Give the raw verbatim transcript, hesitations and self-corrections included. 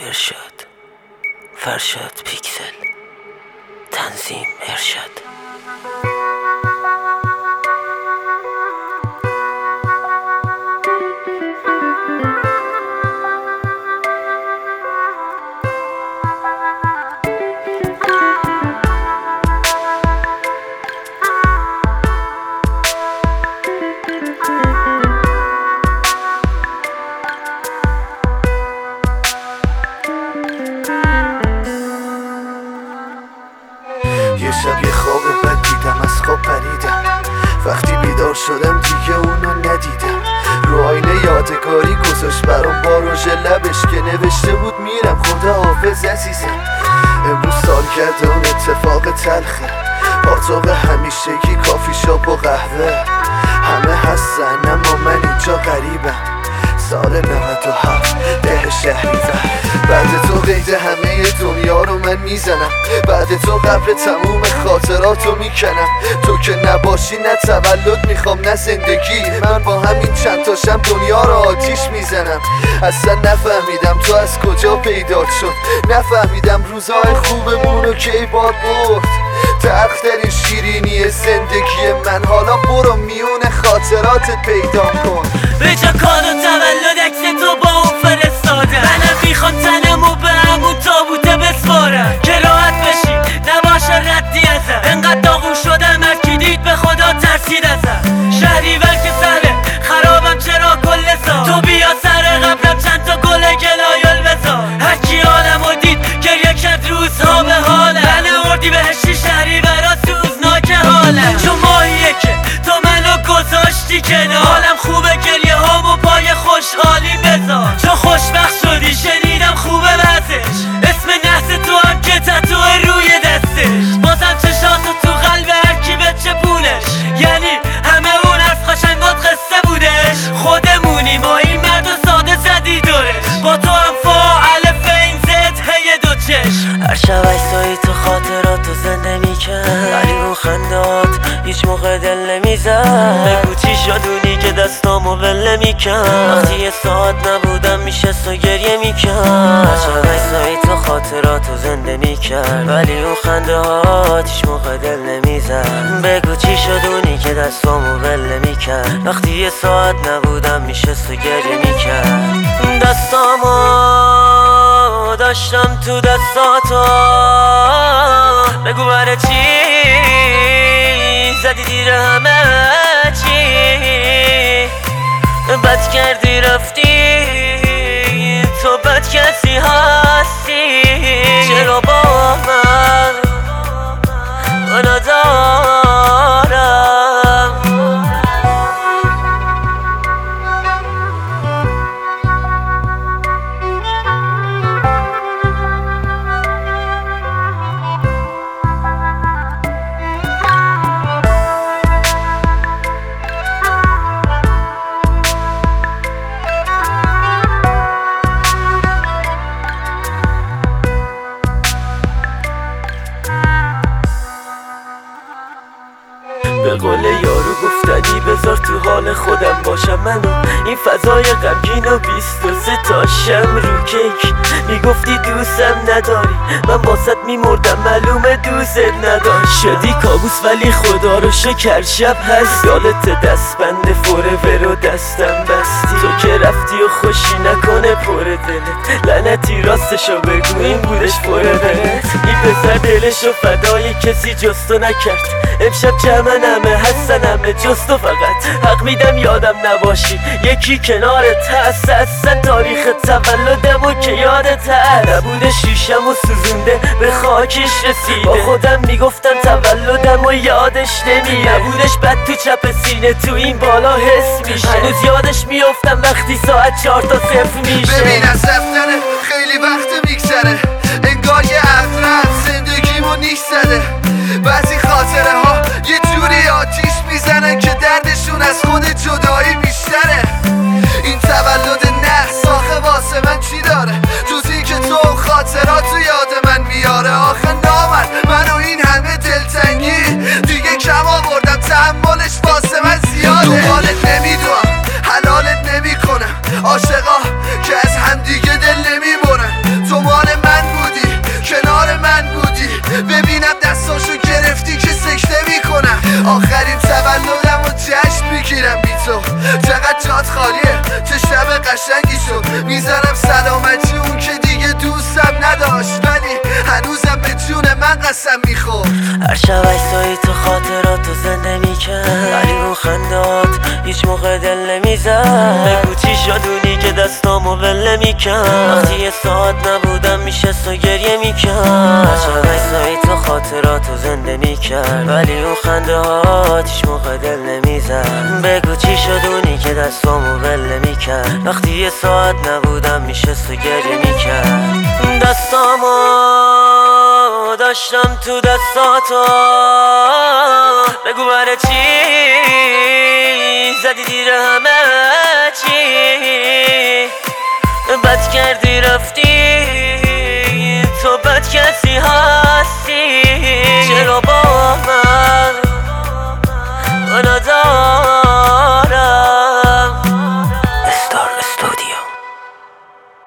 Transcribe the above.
ارشاد، فرشاد پیکسل، تنظیم ارشاد. یه شب یه خواب بد دیدم، از خواب پریدم. وقتی بیدار شدم دیگه اونو ندیدم. رو آینه یادگاری گذاشت برام با رژ لبش که نوشته بود میرم خدا حافظ عزیزم. امروز سالگرد اون اتفاق تلخه، پاتوق همیشگی کافی شاپ و قهوه. همه هستن اما من اینجا غریبم. سال نود و هفت ده شهریور. بعد تو قید همه دنیا رو من میزنم. بعد تو قبر تموم خاطراتو میکنم. تو که نباشی نه تولد میخوام نه زندگی. من با همین چند تاشم دنیا رو آتیش میزنم. اصلا نفهمیدم تو از کجا پیدا شد. نفهمیدم روزای خوبمونو کی باد برد. تختر شیرینی زندگی من، حالا برو میون خاطراتت پیدا کن. به جا کادو تولد عکس تو با اون فرستاده. منم میخوام تنمو به همون تابوته بسپارم که راحت بشی نباشه ردی ازم. انقدر داغون شدم هرکی دید به خدا ترسید ازم. شهریور که سهله خرابم چرا کل سال. تو بیا سر قبرم چند تا گل گلایل بذار. هرکی حالمو دید گریه کرد روزها به حالم. من اردی بهشتی شهریورا سوزناک حالم. چون ماهیه که تو منو گذاشتی کنار. حالم خوبه گریه هامو پای خوشحالی بذار. چون خوشبخت شدی شنیدم خوبه وزش. اسم نحس تو هم که تتوه روی دستش. بازم چشاتو تو قلب هرکی به چپونش. یعنی همه اون از قشنگات قصه بودش. خودمونی ما این مرد و ساده زدی دورش. با تو هم فاعل فین زد هی دو چشم. هر شب عکسایی تو خاطراتو زنده میکرد، ولی اون خندات هیچ موقع دل نمیزد. بگو چی شدونی که دستامو ول نمیکرد. وقتی یه ساعت نبودم میشست و گریه میکرد. هر شب عکسایی تو خاطراتو زنده میکرد، ولی اون خندات هیچ موقع دل نمیزد. بگو چی شدونی که دستامو ول نمیکرد. وقتی یه ساعت نبودم میشست و گریه میکرد. دستامو داشتم تو دستاتو. بگو برای چی زدی دیر همه چی. بد کردی رفتی تو بد کسی هستی. چرا با من منو دارم. به قول یارو گفتنی بذار تو حال خودم باشم. منو این فضای غمگین و بیست و سه تا شم رو کیک. میگفتی دوستم نداری، من باست میمردم معلومه دوست نداری. شدی کابوس ولی خدا رو شکر شب هست. یادت دستبند فورور و دستم بستی. تو که رفتی و خوشی نکنه پر دلت. لعنتی راستشو بگو این بودش پر دلت. این پسر دلشو فدای کسی جستو نکرد. امشب جمعن همه هستن همه جز تو فقط. حق میدم یادم نباشی یکی کنارت هست. اصلا تاریخ تولدمو که یادت هست. نبوده شیشم و سوزونده به خاکش رسیده. با خودم میگفتم تولدمو یادش نمیه. نبودش بد تو چپ سینه تو این بالا حس میشه. هنوز یادش میافتم وقتی ساعت چهار تا صفر میشه. ببین از رفتنه خیلی وقت میگذره. انگار یه عقرب زندگیمو نیش زده. بعضی خاطره ها یه جوری آتیش میزنن که دردشون از خود جدایی بیشتره. این تولد نه آخه واسه من چی داره جزی که تو خاطراتو یاد من میاره. آخه نامن منو این همه دلتنگی دیگه کم آوردم. تحملش واسه من زیاده. دنبالت نمیدونم حلالت نمیکنم. عاشقا که از همدیگه دل نمیبرن. تو جات خالیه چه شب قشنگی شد میزنم سلامتی اون که دیگه دوستم نداشت ولی هنوزم به جون من قسم میخورد. هر شب عکسایی تو خاطراتو زنده میکرد ولی اون خندات هیچ موقع دل نمیزد. بگو چی شد اونی که دستامو ول نمیکرد وقتی یه ساعت نبودم میشست و گریه میکرد. هر شب عکسایی تو خاطراتو زنده میکرد ولی اون خنده هات هیچ موقع دل نمیزد. بگو چی شد اونی که دستامو ول نمیکرد وقتی یه ساعت نبودم میشست و گریه میکرد. دستامو داشتم تو دستاتو بگو برای چی زدی دیر همه چی بد کردی رفتی